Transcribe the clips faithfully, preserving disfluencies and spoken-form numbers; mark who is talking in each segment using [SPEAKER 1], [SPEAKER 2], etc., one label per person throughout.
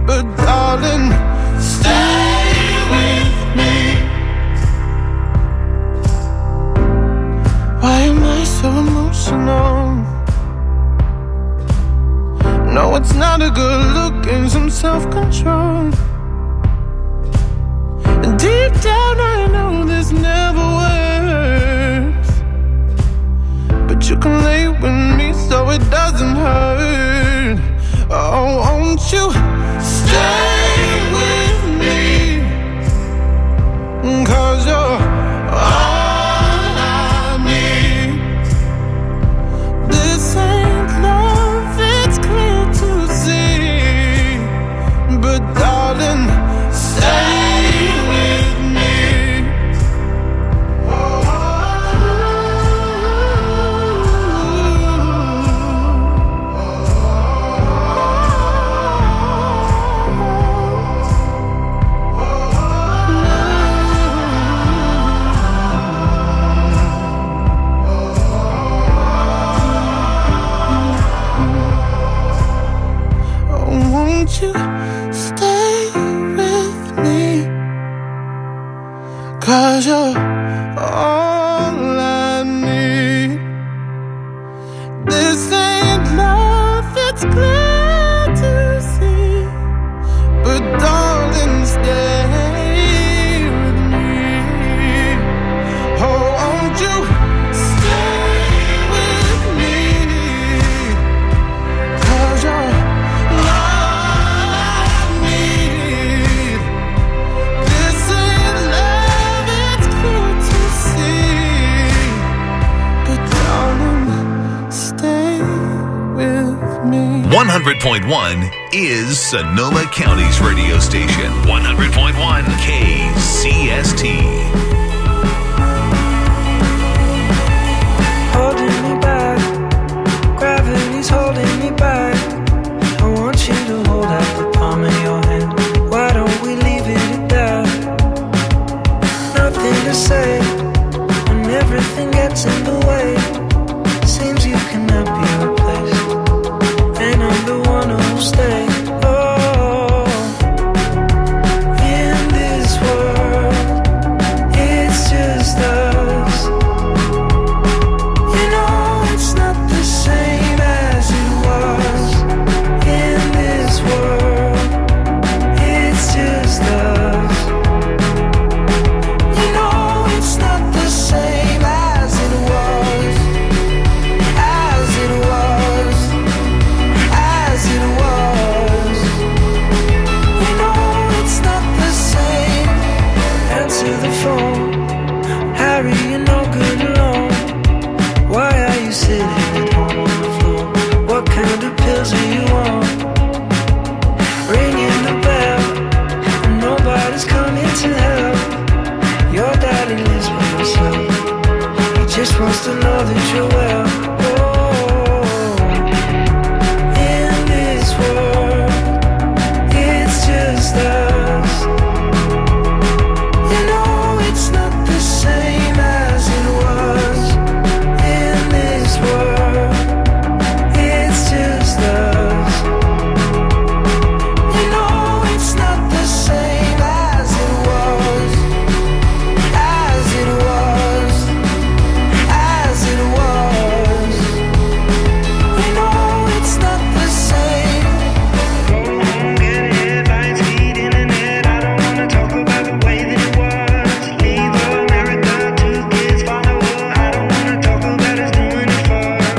[SPEAKER 1] but darling, stay with me. Why am I so emotional? No, it's not a good look and some self-control. And deep down I know this never works, but you can lay with me so it doesn't hurt. Oh, won't you stay with me? 'Cause you're all I need. This ain't love, it's clear to see, but darling, stay with me. Won't you stay with me? 'Cause you're all I need. This ain't love, it's clear to see, but darling, stay with me. Oh, won't you stay with me? 'Cause you're
[SPEAKER 2] one hundred point one is Sonoma County's radio station. one hundred point one K C S T.
[SPEAKER 3] Holding me back, gravity's holding me back. I want you to hold out the palm of your hand. Why don't we leave it at that? Nothing to say when everything gets in the way. Seems you cannot be replaced, and I'm the one who'll stay. Oh, in this world, it's just us. You know it's not the same as it was. In this world, it's just us. You know it's not the same as it was. As it was. As it was. You know it's not the same. Answer the phone. Harry, you're no good alone. Why are you sitting at home on the floor? What kind of pills are you on? Ringing the bell, and nobody's coming to help. Your daddy lives by himself. He just wants to know that you're well. Oh, in this world, it's just us. You know it's not the same as it was. In this world, it's just us. You know it's not the same as it was. As it was. As it was. You know it's not the same. Go home, get headlines, feed internet. I don't wanna talk about the way that it was. Leave America, two kids follow her. I don't wanna talk about us doing it first.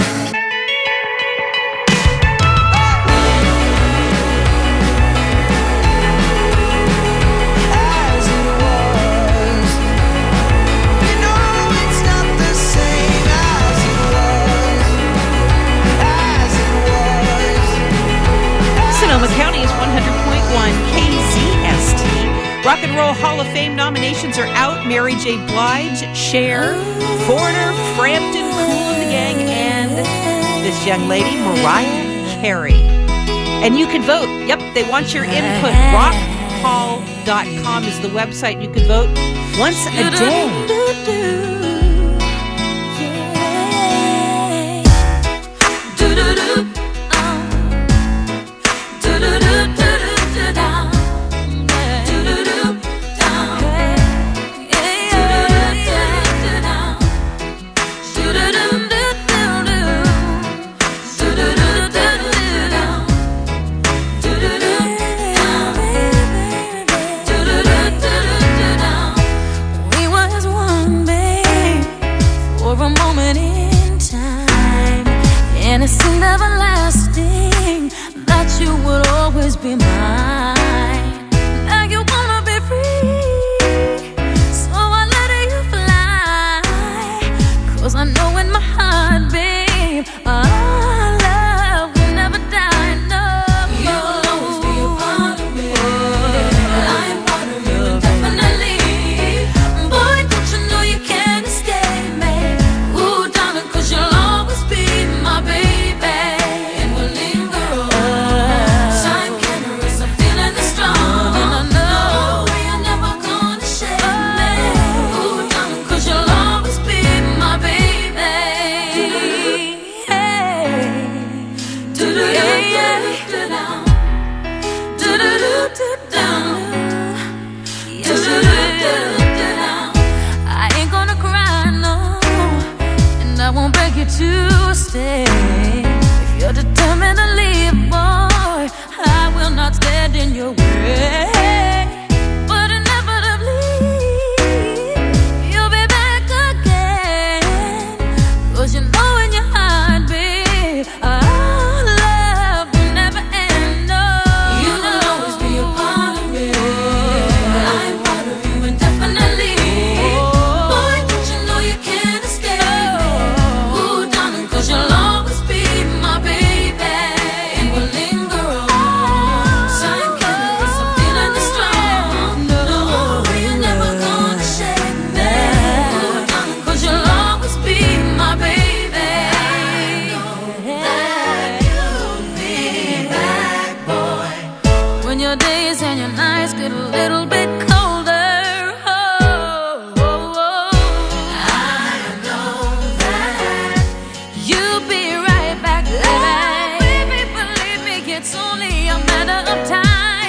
[SPEAKER 3] As it was. You know it's not the same as it was. As it was.
[SPEAKER 4] Sonoma County is one hundred point one K Z S T. Rock and Roll Hall of Fame nominations are out. Mary J. Blige, Cher, Foreigner, Frampton, Kool and the Gang, and this young lady, Mariah Carey. And you can vote. Yep, they want your input. rock hall dot com is the website. You can vote once a day.
[SPEAKER 5] Do-do-do, oh. Do-do-do, do-do-do-do. be mine. Now you wanna be free, so I let you fly. Cause I know in my heart, babe, our love will never die. No, you'll always be a part of me. I am part of you indefinitely. Boy, don't you know you can't escape me? Ooh, darling, cause you'll always be my baby. And we'll linger on. Time can erase a feeling that's strong. And I know you're never gonna shake me. Ooh, darling, cause you'll always be my baby. Hey. Do-do-do-do-do-down. Do-do-do-do-down. Do-do-do-do-down. I ain't gonna cry, no, and I won't beg you to stay. If you're determined to leave, boy, I will not stand in your way. But inevitably, you'll be back again. Cause you know in your heart, babe, our love will never end. No, you will always be a part of me. I'm part of you indefinitely. Boy, don't you know you can't escape me? Ooh, darling, cause you'll always be my baby. And we'll linger on. Time can erase a feeling that's strong. No, you're never gonna shake me. Ooh, darling, cause you'll always be my baby. That you'll be back, boy. When your days and your nights get a little bit colder, oh, oh, oh. I know that you'll be right back, baby. Baby, believe me, it's only a matter of time.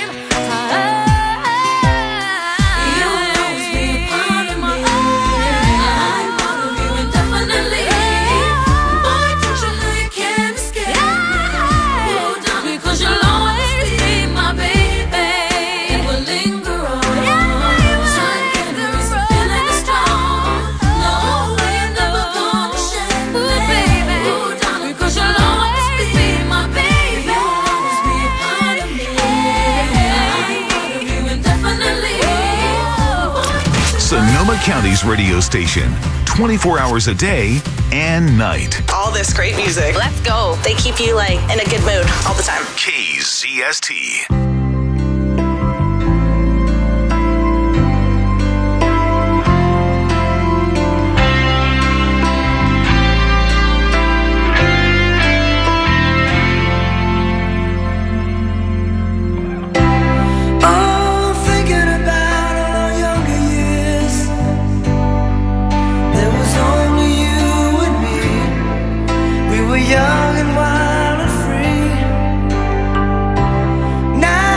[SPEAKER 5] You'll always be a part of me. I'm part of you indefinitely. Boy, don't you know you can't escape me? Ooh, darling, because you'll always be my baby. And we'll linger on. Time can erase a feeling that's strong. No, you're never gonna shake me. Ooh, darling, because you'll always be my baby. You'll always be a part of me. I'm part of you indefinitely.
[SPEAKER 2] Sonoma County's radio station, twenty-four hours a day and night.
[SPEAKER 6] All this great music. Let's go. They keep you like in a good mood all the time.
[SPEAKER 2] K Z S T.
[SPEAKER 3] Oh, thinking about all our younger years. There was only you and me. We were young and wild and free. Now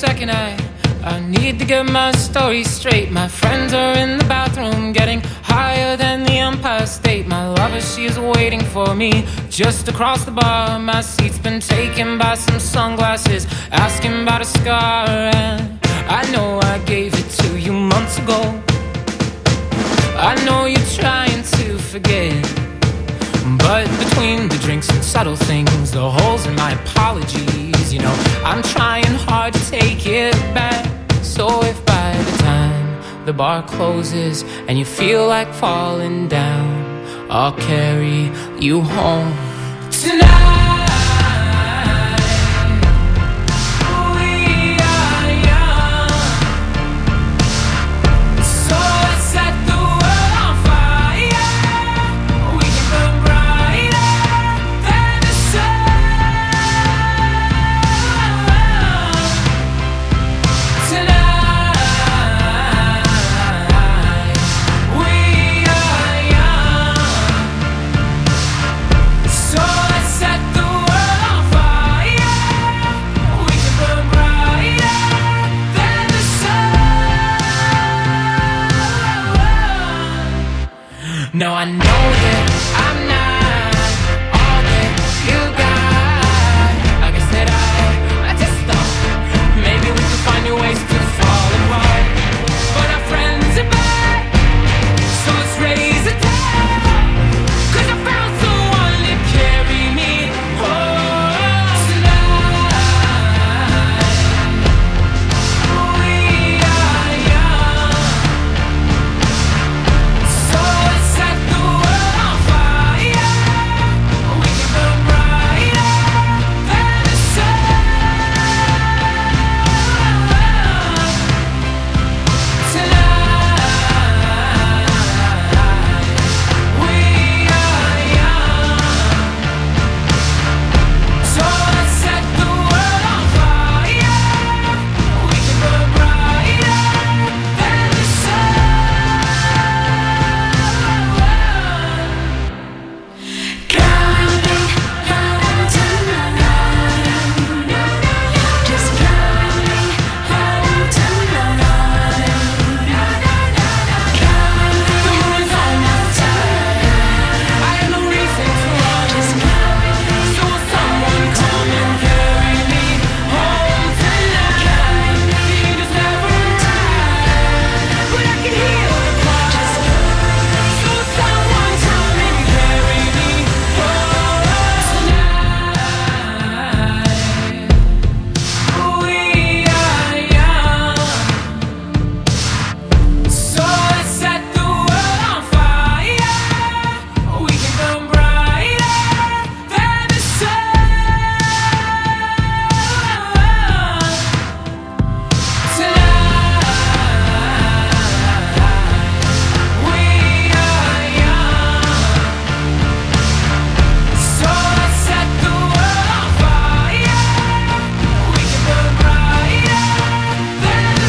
[SPEAKER 7] second, I I need to get my story straight. My friends are in the bathroom, getting higher than the Empire State. My lover, she is waiting for me just across the bar. My seat's been taken by some sunglasses, asking about a scar. And I know I gave it to you months ago. I know you're trying to forget, but between the drinks and subtle things, the holes in my apologies, you know, I'm trying hard to take it back. So if by the time the bar closes and you feel like falling down, I'll carry you home tonight. No, I know that I'm not all that you got. I guess that I, I just thought maybe we could find new ways to fall apart. But our friends are back, so let's raise a toast. 'Cause I found someone to carry me home tonight. We are young, so let's set the world on fire. We can burn brighter than the sun tonight. We are young, so let's set the world on fire. We can burn brighter than the sun.
[SPEAKER 3] Coming home tonight. Just coming home tonight. Coming home tonight.
[SPEAKER 7] I have no reason to run.
[SPEAKER 3] Just coming
[SPEAKER 7] So will someone come and carry me home tonight? The angels never arrive, but I can hear the cry. So will someone come and carry me home tonight? We are young, so let's set the world on fire. We can burn brighter than the sun tonight. We are young, so let's set the world on fire. We can burn brighter than the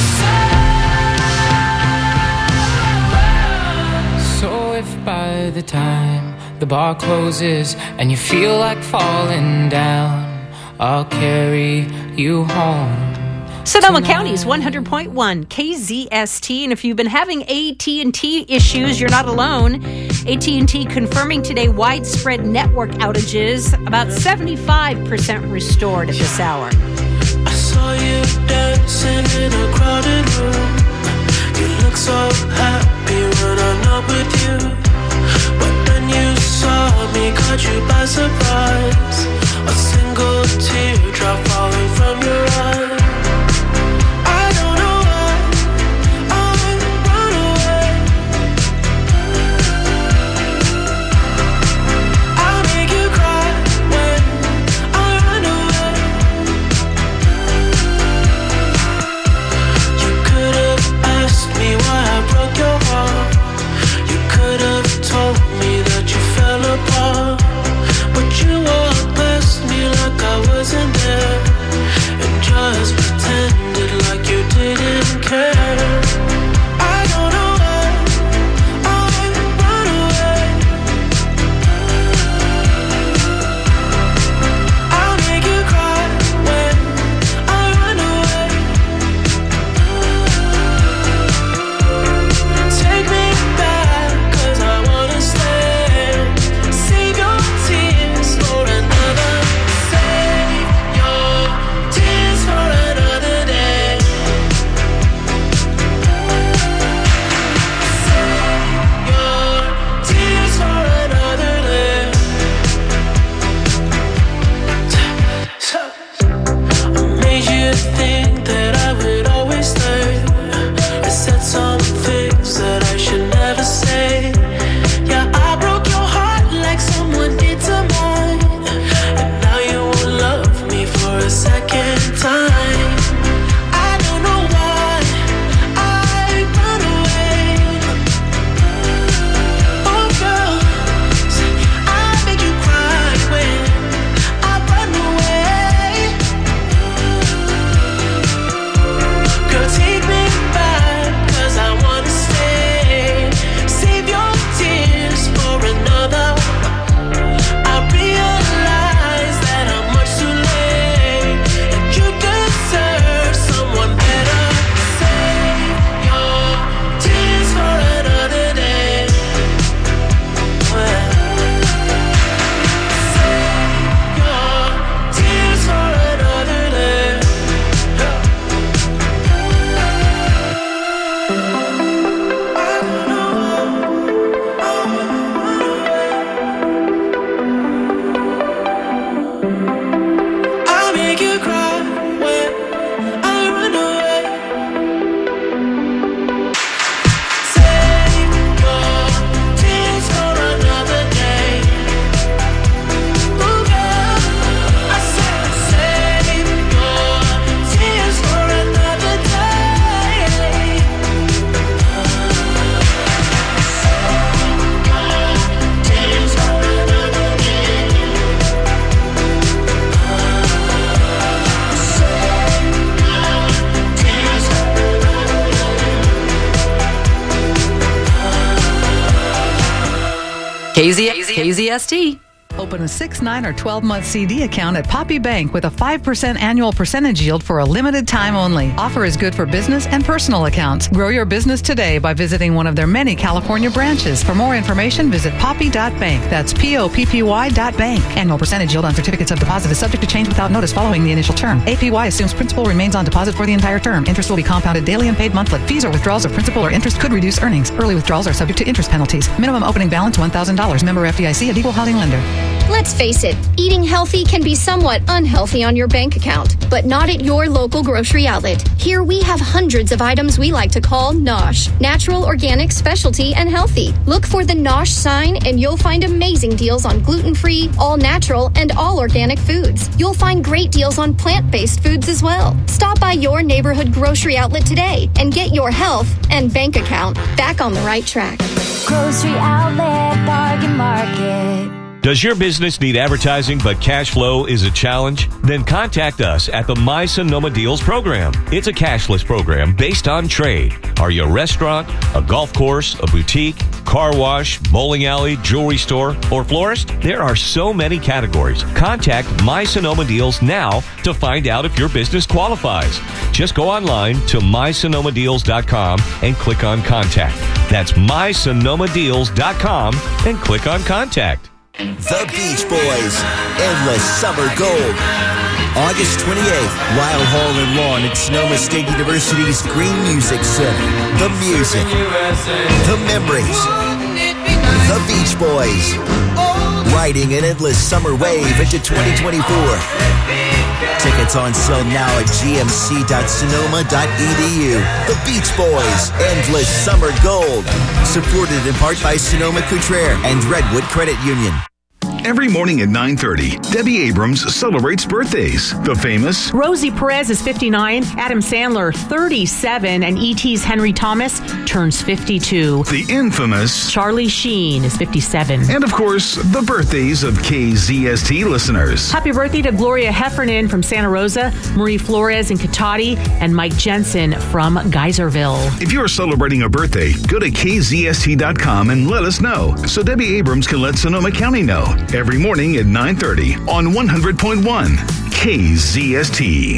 [SPEAKER 7] sun. So if by the time the bar closes and you feel like falling down, I'll carry you home.
[SPEAKER 4] Sonoma County's one hundred point one K Z S T, and if you've been having A T and T issues, you're not alone. A T and T confirming today widespread network outages, about seventy-five percent restored at this hour.
[SPEAKER 1] I saw you dancing in a crowded room. You look so happy when I'm not with you. But then you saw me, caught you by surprise. A single teardrop falling from your eye. I don't know why I run away. I'll make you cry when I run away. You could have asked me why I broke your heart. You could have told me that you fell apart. But you walked past me like I wasn't there.
[SPEAKER 3] time. I don't know why I run away. Oh girl, I make you cry when I run away. Girl, take me back, 'cause I wanna stay. Save your tears for another. I realize that I'm much too late, and you deserve someone better. Save your tears for another day. Well, save your tears for another day. I make you cry when I run away. Save your tears for another day. Oh girl, I said save your tears for another day. Tears for another day.
[SPEAKER 8] K Z K Z S T.
[SPEAKER 9] Open a six, nine, or twelve-month C D account at Poppy Bank with a five percent annual percentage yield for a limited time only. Offer is good for business and personal accounts. Grow your business today by visiting one of their many California branches. For more information, visit poppy dot bank. That's P O P P Y dot bank. Annual percentage yield on certificates of deposit is subject to change without notice following the initial term. A P Y assumes principal remains on deposit for the entire term. Interest will be compounded daily and paid monthly. Fees or withdrawals of principal or interest could reduce earnings. Early withdrawals are subject to interest penalties. Minimum opening balance one thousand dollars. Member F D I C, an equal housing lender.
[SPEAKER 10] Let's face it, eating healthy can be somewhat unhealthy on your bank account, but not at your local grocery outlet. Here we have hundreds of items we like to call NOSH, natural, organic, specialty, and healthy. Look for the NOSH sign and you'll find amazing deals on gluten-free, all-natural, and all-organic foods. You'll find great deals on plant-based foods as well. Stop by your neighborhood grocery outlet today and get your health and bank account back on the right track.
[SPEAKER 5] Grocery outlet, bargain market.
[SPEAKER 11] Does your business need advertising but cash flow is a challenge? Then contact us at the My Sonoma Deals program. It's a cashless program based on trade. Are you a restaurant, a golf course, a boutique, car wash, bowling alley, jewelry store, or florist? There are so many categories. Contact My Sonoma Deals now to find out if your business qualifies. Just go online to my sonoma deals dot com and click on Contact. That's my sonoma deals dot com and click on Contact.
[SPEAKER 12] The Beach Boys, Endless Summer Gold. August twenty-eighth, Lyle Hall and Lawn at Sonoma State University's Green Music Center. The music, the memories, the Beach Boys, riding an endless summer wave into twenty twenty-four. Tickets on sale now at g m c dot sonoma dot e d u. The Beach Boys, Endless Summer Gold. Supported in part by Sonoma Couture and Redwood Credit Union.
[SPEAKER 13] Every morning at nine thirty, Debbie Abrams celebrates birthdays. The famous
[SPEAKER 4] Rosie Perez is fifty-nine, Adam Sandler thirty-seven, and E T's Henry Thomas turns fifty-two.
[SPEAKER 13] The infamous
[SPEAKER 4] Charlie Sheen is fifty-seven.
[SPEAKER 13] And of course, the birthdays of K Z S T listeners.
[SPEAKER 4] Happy birthday to Gloria Heffernan from Santa Rosa, Marie Flores in Cotati, and Mike Jensen from Geyserville.
[SPEAKER 13] If you're celebrating a birthday, go to k z s t dot com and let us know so Debbie Abrams can let Sonoma County know. Every morning at nine thirty on one hundred point one K Z S T.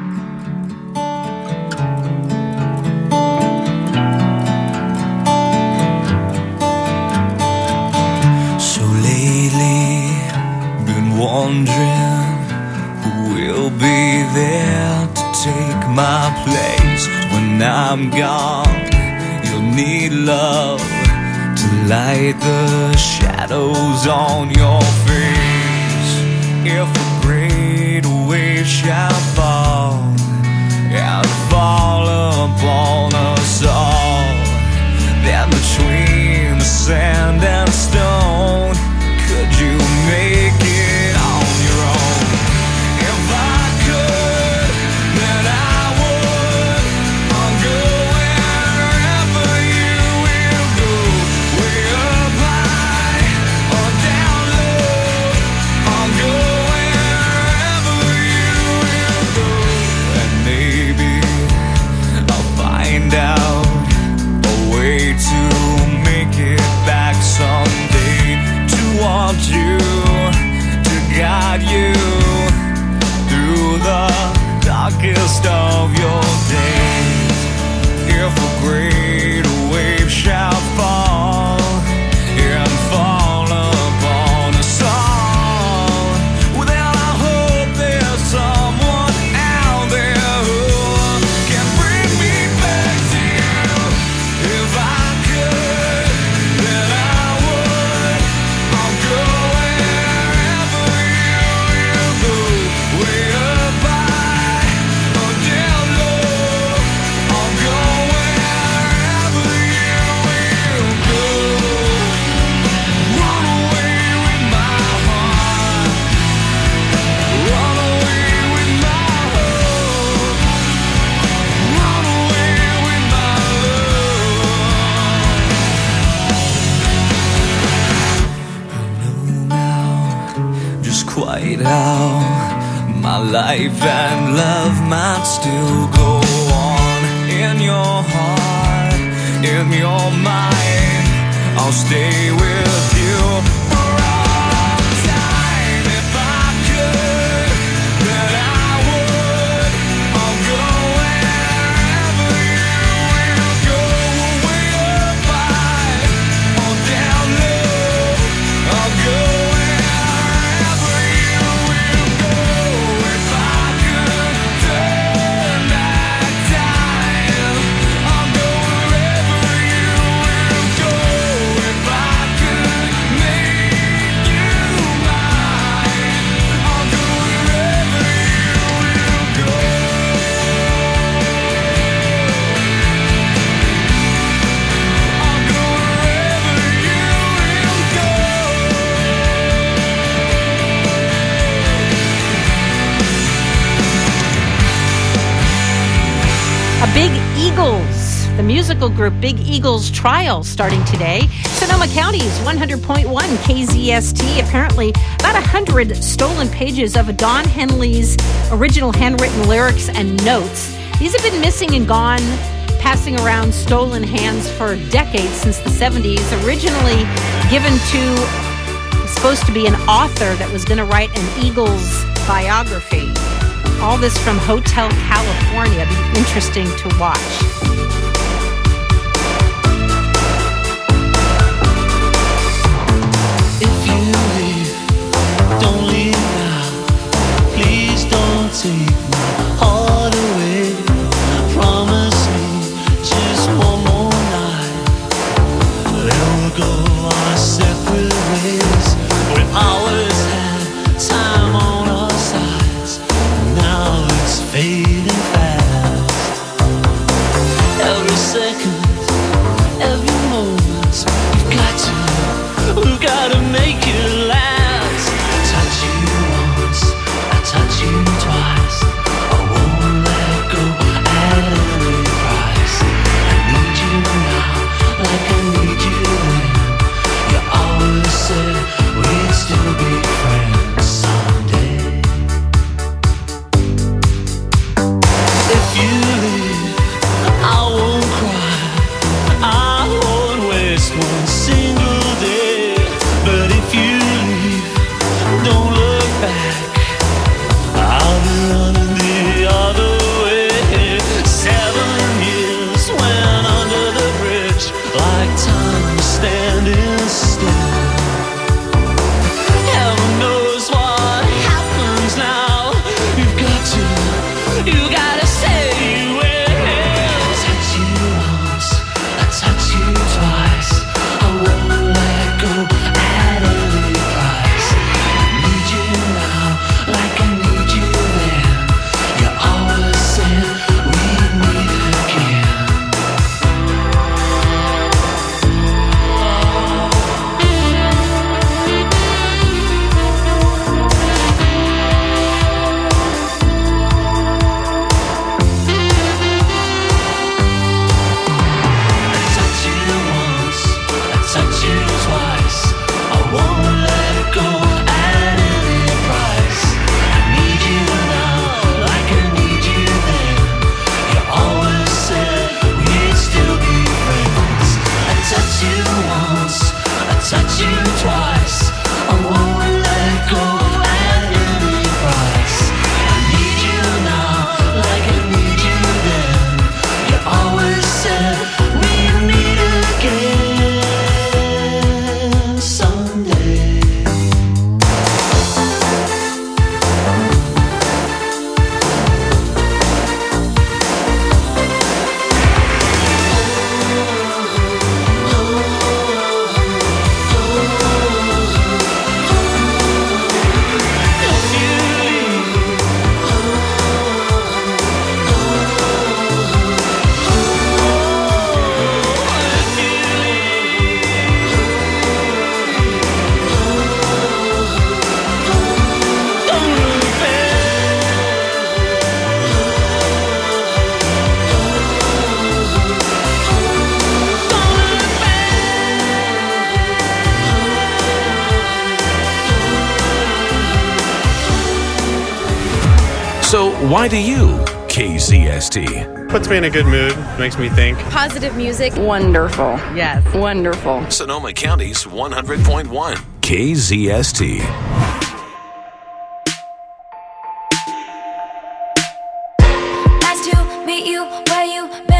[SPEAKER 3] So lately, been wondering who will be there to take my place when I'm gone. You'll need love to light the shadows on your face. If a great wave shall fall and fall upon us all, then between the sand and stone, could you make it on your own? If I could
[SPEAKER 14] life and love might still go on in your heart, in your mind. I'll stay with you for all time. If I could, then I would. I'll go wherever you will go, way up high or down low. I'll go wherever you will go. If I could turn back time, I'll go wherever you will go. If I could make you mine, I'll go wherever you will go. I'll go wherever you will go.
[SPEAKER 4] A Big Eagles, the musical group Big Eagles Trial starting today. Sonoma County's one hundred point one K Z S T. Apparently, about one hundred stolen pages of Don Henley's original handwritten lyrics and notes. These have been missing and gone, passing around stolen hands for decades, since the seventies. Originally given to, supposed to be an author that was going to write an Eagles biography. All this from Hotel California. It'd be interesting to watch.
[SPEAKER 15] If you leave, don't leave now. Please don't take my heart away. Promise me just one more night. Then we'll go our separate ways. We always had time on our sides. Now it's fading fast.
[SPEAKER 2] Why do you K Z S T?
[SPEAKER 16] Puts me in a good mood, makes me think.
[SPEAKER 17] Positive music. Wonderful. Yes. Wonderful.
[SPEAKER 2] Sonoma County's one hundred point one K Z S T.
[SPEAKER 5] Nice to meet you where you